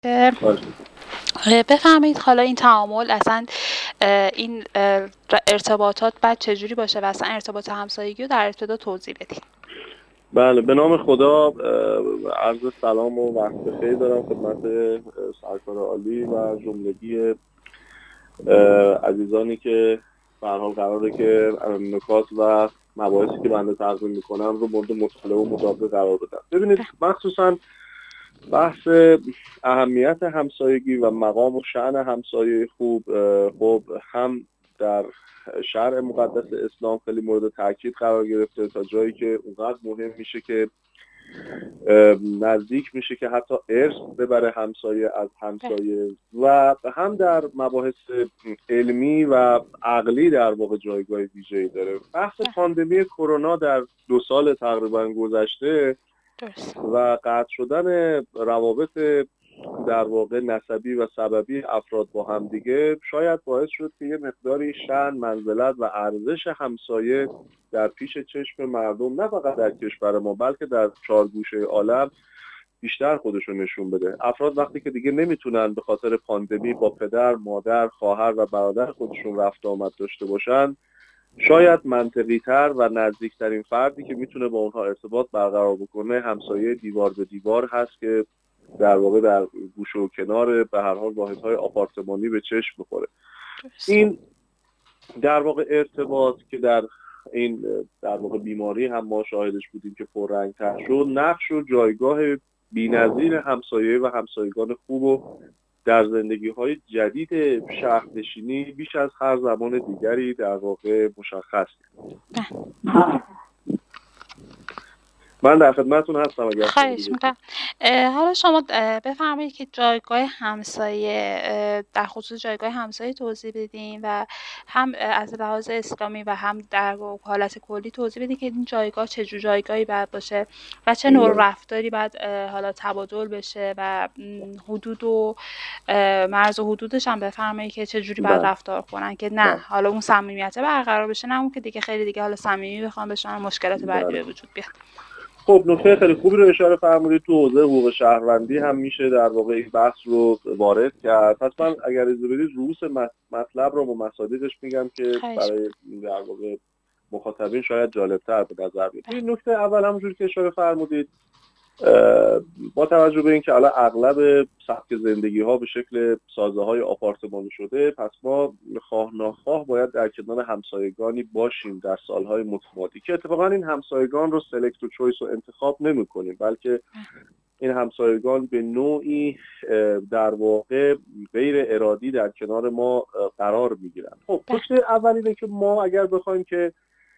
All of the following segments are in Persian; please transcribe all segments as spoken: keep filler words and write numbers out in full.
اه، باشه. اه، بفرمایید حالا این تعامل اصلا اه، این اه، ر- ارتباطات بعد چجوری باشه و اصلا ارتباط همسایگی رو در ابتدا توضیح بدید. بله، به نام خدا. اه، عرض سلام و وقت بخیر دارم خدمت اه، سرکار عالی و جملگی اه، عزیزانی که به هر حال قراره که نکات و مباحثی که بنده تقدیم میکنم رو مورد مطالعه و مطابقه قرار بدم. ببینید، مخصوصا بحث اهمیت همسایگی و مقام و شأن همسایه خوب اه، خب هم در شرع مقدس اسلام خیلی مورد تاکید قرار گرفته، تا جایی که اونقدر مهم میشه که اه، نزدیک میشه که حتی ارث ببره همسایه از بله. همسایه، و هم در مباحث علمی و عقلی در واقع جایگاه ویژه‌ای داره. بحث بله. پاندمی کرونا در دو سال تقریبا گذشته درست. و قطع شدن روابط در واقع نسبی و سببی افراد با هم دیگه شاید باعث شد که یه مقداری شأن، منزلت و ارزش همسایه در پیش چشم مردم، نه فقط در کشور ما بلکه در چهار گوشه عالم، بیشتر خودشون نشون بده. افراد وقتی که دیگه نمیتونن به خاطر پاندمی با پدر، مادر، خواهر و برادر خودشون رفت آمد داشته باشن، شاید منطقی تر و نزدیکترین فردی که میتونه با اونها ارتباط برقرار بکنه همسایه دیوار به دیوار هست، که در واقع در گوشه و کنار به هر حال واحدهای آپارتمانی به چشم بخوره. درست. این در واقع ارتباط که در این در واقع بیماری هم ما شاهدش بودیم که پررنگ‌تر شد، نقش و جایگاه بی‌نظیر همسایه و همسایگان خوب و در زندگی‌های جدید شهرنشینی بیش از هر زمان دیگری در واقع مشخص. من در خدمتتون هستم اگر سوالی خواهش دارید. میکنم. حالا شما اه، بفرمایید که جایگاه همسایه اه، در خصوص جایگاه همسایه توضیح بدین و هم اه، از لحاظ اسلامی و هم در حالت کلی توضیح بدین که این جایگاه چه جور جایگاهی باید باشه و چه نوع بله. رفتاری باید اه، حالا تبادل بشه و م، حدود و اه، مرز و حدودش هم بفرمایید که چه جوری باید بله. رفتار کنن که نه بله. حالا اون صمیمیت برقرار بشه، نه اون که دیگه خیلی دیگه حالا صمیمی بخوام بشن مشکلات بعدی بله. به وجود بیاد. خب، نکته خیلی خوبی رو اشاره فرمودید. تو حوزه حقوق شهروندی هم میشه در واقع این بحث رو وارد کرد. پس من اگر اجازه بدید رؤوس مط- مطلب رو با مصادیقش میگم که خواهش برای در واقع مخاطبین شاید جالبتر به نظر بیاد. این نکته اول، همونجوری که اشاره فرمودید، با توجه به اینکه الان اغلب سبک زندگی ها به شکل سازه های آپارتمانی شده، پس ما خواه ناخواه باید در کنار همسایگانی باشیم در سالهای متمادی، که اتفاقا این همسایگان رو سلکت و چویس و انتخاب نمی کنیم، بلکه این همسایگان به نوعی در واقع غیر ارادی در کنار ما قرار می گیرن. خب، نکته اول اینه که ما اگر بخوایم که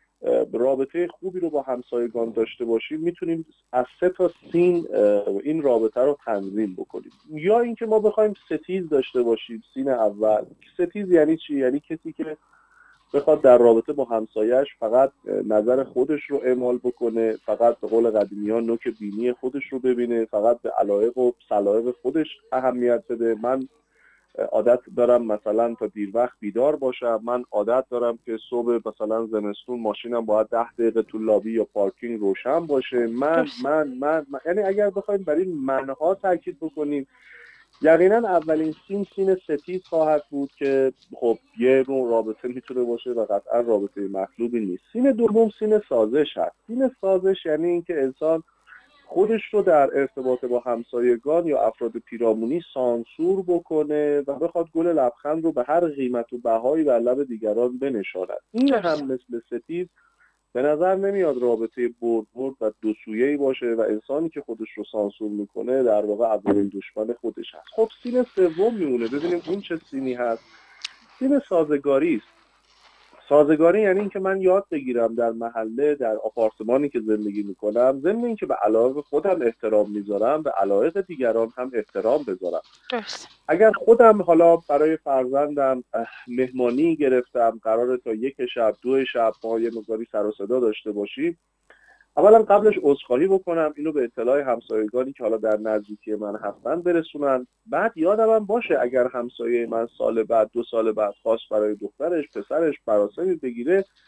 رابطه خوبی رو با همسایگان داشته باشیم، میتونیم از سه تا سین این رابطه رو تنظیم بکنیم. یا اینکه ما بخوایم ستیز داشته باشیم. سین اول، ستیز یعنی چی؟ یعنی کسی که بخواد در رابطه با همسایه‌اش فقط نظر خودش رو اعمال بکنه، فقط به قول قدیمی‌ها نوک بینی خودش رو ببینه، فقط به علایق و سلایق خودش اهمیت بده. من عادت دارم مثلا تا دیر وقت بیدار باشم، من عادت دارم که صبح مثلا زمستون ماشینم باید ده دقیقه تو لابی یا پارکینگ روشن باشه، من من من, من. یعنی اگر بخوایم بر این منها تاکید بکنیم، یقینا اولین سین سین ستیز خواهد بود که خب یه نوع رابطه میتونه باشه و قطعا رابطه مطلوبی نیست. سین دوم سین سازش هست. سین سازش یعنی اینکه انسان خودش رو در ارتباط با همسایگان یا افراد پیرامونی سانسور بکنه و بخواد گل لبخند رو به هر قیمت و بهایی بر لب دیگران بنشاند. این هم مثل ستیز به نظر نمیاد رابطه برد برد و دو سویه‌ای باشه و انسانی که خودش رو سانسور میکنه در واقع اولین دشمن خودش هست. خب، سین سوم میمونه. ببینیم اون چه سینی هست. سین سازگاری است. سازگاری یعنی اینکه من یاد بگیرم در محله، در آپارتمانی که زندگی میکنم، ضمن اینکه به علایق خودم احترام میذارم، به علایق دیگران هم احترام بذارم. درست. اگر خودم حالا برای فرزندم مهمانی گرفتم، قراره تا یک شب دو شب ما یه مقداری سر و صدا داشته باشیم، اولا قبلش عذرخواهی بکنم، اینو به اطلاع همسایگانی که حالا در نزدیکی من هستن برسونن. بعد یادم هم باشه اگر همسایه من سال بعد، دو سال بعد خواست برای دخترش، پسرش مراسمی بگیره،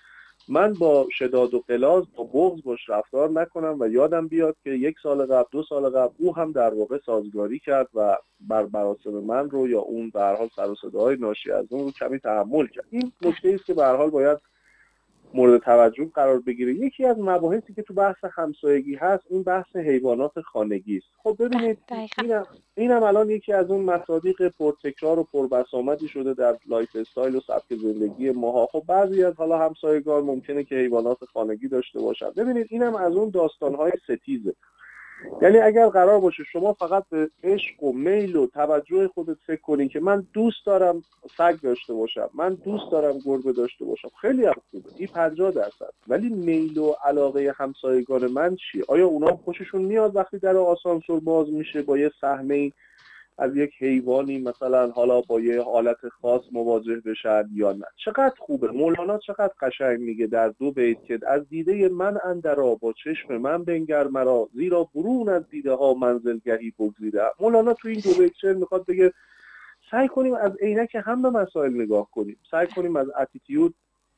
من با شداد و غلاظ با بغض باش رفتار نکنم و یادم بیاد که یک سال قبل دو سال قبل او هم در واقع سازگاری کرد و بر مراسم من رو یا اون به هر حال سر و صداهای ناشی از اون رو کمی تحمل کرد. این نکته است که به هر حال باید مورد توجه قرار بگیره. یکی از مباحثی که تو بحث همسایگی هست این بحث حیوانات خانگی است. خب ببینید اینم اینم الان یکی از اون مصادیق پرتکرار و پربسامدی شده در لایف استایل و سبک زندگی ماها. خب بعضی از حالا همسایگان ممکنه که حیوانات خانگی داشته باشن. ببینید اینم از اون داستان‌های ستیزه. یعنی اگر قرار باشه شما فقط به عشق و میل و توجه خودت فکر کنی که من دوست دارم سگ داشته باشم، من دوست دارم گربه داشته باشم، خیلی هم خوبه، این پنجاه درصد. ولی میل و علاقه همسایگان من چیه؟ آیا اونا خوششون میاد وقتی در آسانسور باز میشه با یه صحنه از یک حیوانی مثلا حالا با یه حالت خاص مواجه بشن یا نه؟ چقدر خوبه. مولانا چقدر قشنگ میگه در دو بیت که از دیده من اندرا با چشم من بنگر مرا، زیرا برون از دیده ها منزلگهی بگزیده. مولانا تو این دو بیت چه میخواد بگه؟ سعی کنیم از عینک هم به مسائل نگاه کنیم، سعی کنیم از اتیتیود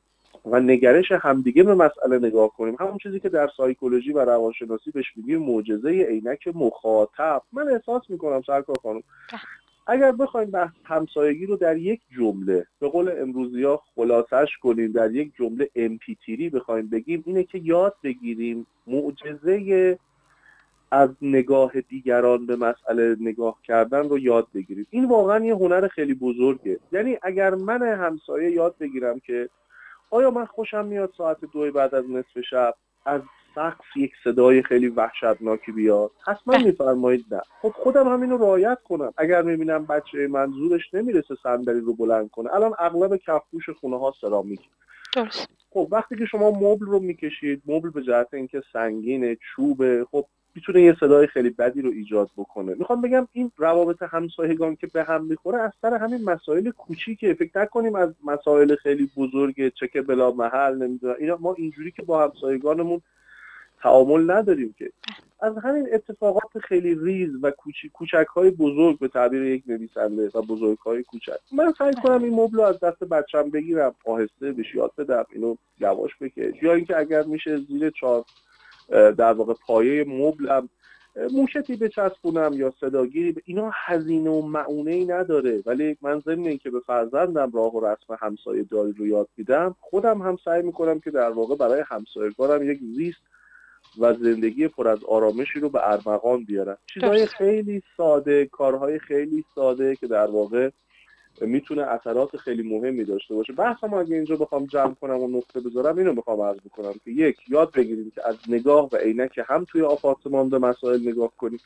و نگرش همدیگه به مسئله نگاه کنیم. همون چیزی که در سایکولوژی و روانشناسی بهش میگیم معجزه عینک مخاطب. من احساس میکنم سرکار خانم اگر بخوایم بحث همسایگی رو در یک جمله به قول امروزی‌ها خلاصش کنیم، در یک جمله امپیتیری بخوایم بگیم، اینه که یاد بگیریم معجزه از نگاه دیگران به مسئله نگاه کردن رو یاد بگیریم. این واقعا یه هنر خیلی بزرگه. یعنی اگر من همسایه یاد بگیرم که آیا من خوشم میاد ساعت دو بعد از نصف شب از سقف یک صدای خیلی وحشتناکی بیاد، حتما میفرمایید نه. خب خودم همین رو رعایت کنم. اگر میبینم بچه منظورش نمیرسه صندلی رو بلند کنه، الان اغلب کفپوش خونه ها سرامیک، درست. خب وقتی که شما مبل رو میکشید، مبل به جهت اینکه سنگینه، چوبه، خب میتونه یه صدای خیلی بدی رو ایجاد بکنه. میخوام بگم این روابط همسایگان که به هم میخوره از سر همین مسائل کوچیکه. فکر نکنیم از مسائل خیلی بزرگ چکه بلا محل نمیدونم اینا ما اینجوری که با همسایگانمون تعامل نداریم که. از همین اتفاقات خیلی ریز و کوچیک کوچک‌های بزرگ به تعبیر یک نویسنده و بزرگ‌های کوچک، من سعی کنم این مبل رو از دست بچه‌م بگیرم، آهسته بهش یاد بدم اینو یواش بکش، یا اینکه اگر میشه زیر چهار در واقع پایه مبلم موشتی بچسبونم یا صداگیری. اینا هزینه و معونه‌ای نداره، ولی من ضمن اینکه به فرزندم راه و رسم همسایه داری رو یاد میدم، خودم هم سعی میکنم که در واقع برای همسایگانم یک زیست و زندگی پر از آرامشی رو به ارمغان بیارم. چیزهای خیلی ساده، کارهای خیلی ساده که در واقع میتونه اثرات خیلی مهمی داشته باشه. بحثم اگه اینجا بخوام جمع کنم و نقطه بذارم اینو میخوام عرض بکنم که یک، یاد بگیریم که از نگاه و عینک هم توی آپارتمان به مسائل نگاه کنیم.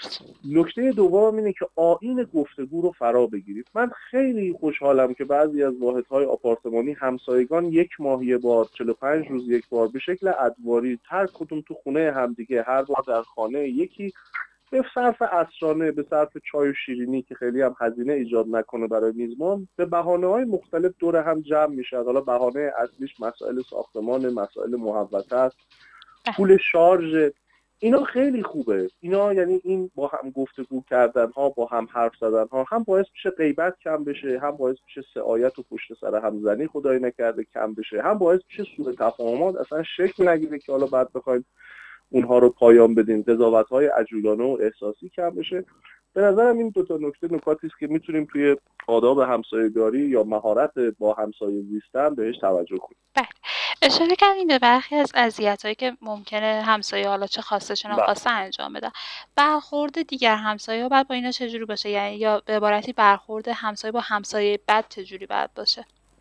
نکته دوم اینه که آیین گفتگو رو فرا بگیریم. من خیلی خوشحالم که بعضی از واحدهای آپارتمانی همسایگان یک ماه یک بار، چهل و پنج روز یک بار به شکل ادواری هر کدوم تو خونه همدیگه، هر بار در خانه یکی، به صرف عصرانه، به صرف چای و شیرینی که خیلی هم هزینه ایجاد نکنه برای میزبان، به بهانه‌های مختلف دور هم جمع میشه. حالا بهانه اصلیش مسائل ساختمان، مسائل محوطه است، پول شارژ، اینا خیلی خوبه. اینا یعنی این با هم گفتگو کردن ها، با هم حرف زدن ها، هم باعث میشه غیبت کم بشه، هم باعث میشه سعایت و پشت سر هم زنی خدای نکرده کم بشه، هم باعث میشه سوء تفاهمات اصلا شکل نگیره که حالا بعد بخوایم اونها رو پایان بدیم، قضاوت‌های عجولانه و احساسی کم بشه. به نظرم این دو تا نکته نکاتی است که میتونیم توی آداب همسایه‌داری یا مهارت با همسایه زیستن بهش توجه کنیم. بله. اشاره کردیم به برخی از اذیت‌هایی که ممکنه همسایه حالا چه خواسته چه ناخواسته انجام بدن. برخورد دیگر همسایه‌ها باید با اینا چجوری باشه؟ یعنی یا به عبارتی برخورد همسایه با همسایه بد چجوری باید باشه؟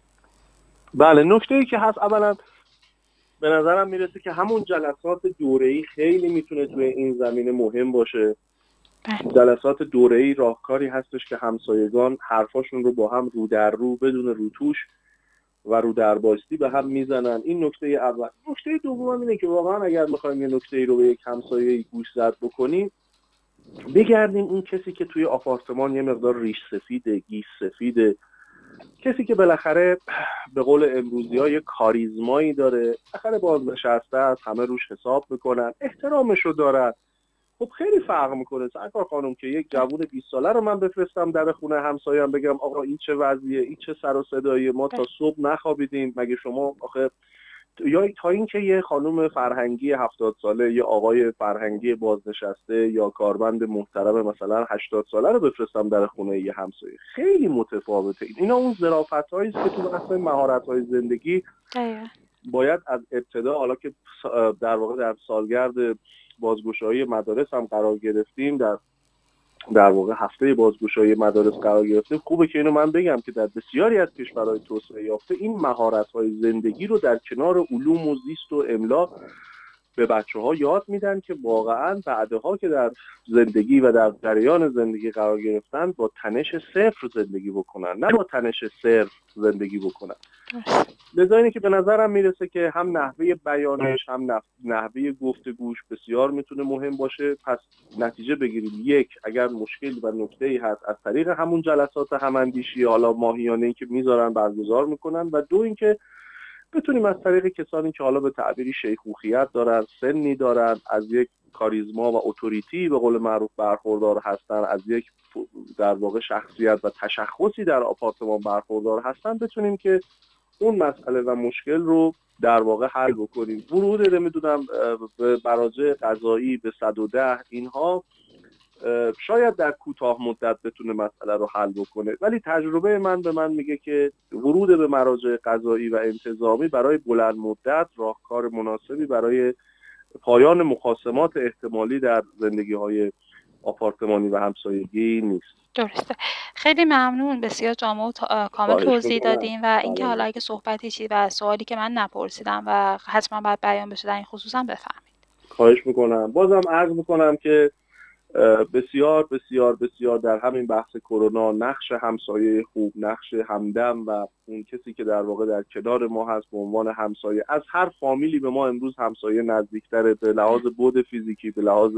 بله، نکته‌ای که هست اولا به نظرم میرسه که همون جلسات دوره‌ای خیلی میتونه توی این زمینه مهم باشه. بله. جلسات دوره‌ای راهکاری هستش که همسایگان حرفاشون رو با هم رو در رو بدون روتوش و رو در باستی به هم میزنن. این نکته اول. نکته دوم اینه که واقعا اگر بخوایم یه نکته رو به یک همسایه گوش زد بکنیم، بگردیم اون کسی که توی آپارتمان یه مقدار ریش سفیده، گیس سفیده، کسی که بالاخره به قول امروزی‌ها یه کاریزمایی داره، بالاخره بازنشسته است، همه روش حساب میکنن، احترامشو دارن. خب خیلی فرق میکنه سرکار خانم که یک جوون بیست ساله رو من بفرستم در خونه همسایم بگم آقا این چه وضعیه، این چه سر و صداییه، ما تا صبح نخوابیدیم، مگه شما آخه یا تا اینکه یه خانم فرهنگی هفتاد ساله، یه آقای فرهنگی بازنشسته یا کارمند محترم مثلا هشتاد ساله رو بفرستم در خونه یه همسایه. خیلی متفاوته. اینا اون ظرافت‌هایی است که تو بحث مهارت‌های زندگی دقیقاً. باید از ابتدا، حالا که در واقع در سالگرد بازگشایی مدارس هم قرار گرفتیم، در در واقع هفته بازگشایی مدارس قرار گرفتیم، خوبه که اینو من بگم که در بسیاری از کشورهای توسعه یافته این مهارت‌های زندگی رو در کنار علوم و زیست و املا به بچه‌ها یاد میدن که واقعاً بعدها که در زندگی و در جریان زندگی قرار گرفتن با تنش صفر زندگی بکنن، نه با تنش صفر زندگی بکنن. لذا اینه که به نظرم میرسه که هم نحوه بیانش هم نحوه گفتگوش بسیار میتونه مهم باشه. پس نتیجه بگیریم، یک، اگر مشکل و نکته‌ای هست از طریق همون جلسات هماندیشی حالا ماهیانه‌ای که میذارن برگزار میکنن، و دو اینکه بتونیم از طریق کسانی که حالا به تعبیری شیخوخیت دارن، سنی دارن، از یک کاریزما و اتوریتی به قول معروف برخوردار هستن، از یک در واقع شخصیت و تشخصی در آپارتمان برخوردار هستن، بتونیم که اون مسئله و مشکل رو در واقع حل بکنیم. ورود نمیدونم به مراجع قضایی به صد و ده اینها شاید در کوتاه مدت بتونه مسئله رو حل بکنه، ولی تجربه من به من میگه که ورود به مراجع قضایی و انتظامی برای بلند مدت راهکار مناسبی برای پایان مخاصمات احتمالی در زندگی‌های آپارتمانی و همسایگی نیست. درسته. خیلی ممنون، بسیار جامع و کامل توضیح دادیم و اینکه حالا اگه صحبتی چی و سوالی که من نپرسیدم و حتما باید بیان بشه در این خصوص هم بفرمایید. خواهش میکنم. بازم عرض میکنم که بسیار بسیار بسیار در همین بحث کرونا نقش همسایه خوب، نقش همدم و اون کسی که در واقع در کنار ما هست به عنوان همسایه از هر فامیلی به ما امروز همسایه نزدیکتره، به لحاظ بعد فیزیکی، به لحاظ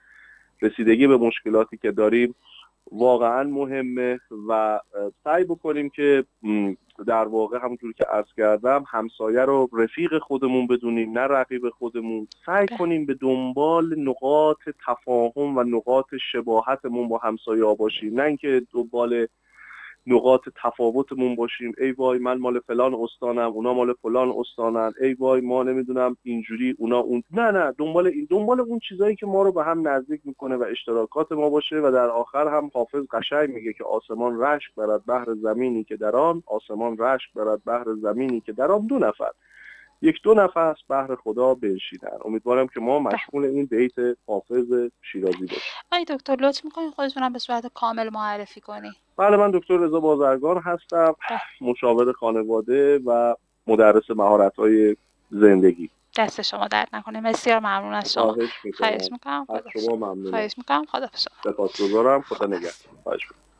رسیدگی به مشکلاتی که داریم واقعا مهمه و سعی بکنیم که در واقع همونجور که عرض کردم همسایه رو رفیق خودمون بدونیم نه رقیب خودمون. سعی کنیم به دنبال نقاط تفاهم و نقاط شباهتمون با همسایه ها باشیم، نه اینکه دنبال نقاط تفاوتمون باشیم. ای وای من مال فلان استانم، اونا مال فلان استانن، ای وای ما نمیدونم اینجوری اونا اون. نه نه دنبال این دنبال اون چیزایی که ما رو به هم نزدیک میکنه و اشتراکات ما باشه. و در آخر هم حافظ قشنگ میگه که آسمان رشک برد بهر زمینی که در آن، آسمان رشک برد بهر زمینی که در آن دو نفر یک دو نفس بهر خدا بنشینن. امیدوارم که ما مشمول این بیت حافظ شیرازی باشیم. آقای دکتر لطف می‌کنید خودتونم به صورت کامل معرفی کنید. بله، من دکتر رضا بازرگان هستم، مشاور خانواده و مدرس مهارت‌های زندگی. دست شما درد نکنه. بسیار ممنون از شما. خواهش می‌کنم. خواهش می‌کنم. از شما ممنونم. خواهش می‌کنم. خداحافظ. سپاسگزارم. خدا نگهدار. خواهش می‌کنم.